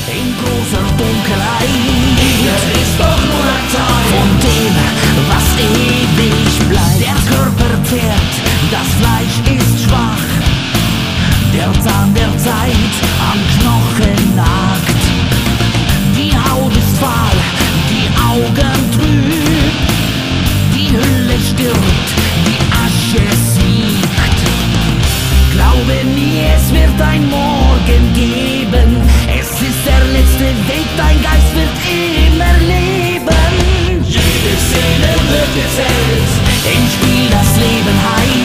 in großer Dunkelheit. Es ist doch nur ein Teil von dem, was ewig bleibt. Der Körper zehrt, das Fleisch ist schwach, der Zahn der Zeit am Knochen nagt. Die Haut ist fahl, die Augen trüb, die Hülle stirbt, die Asche siegt. Glaube mir, es wird ein Morgen geben, es ist der letzte Weg, dein Geist wird immer leben. Jede Szene wird gezählt, im Spiel das Leben heilt.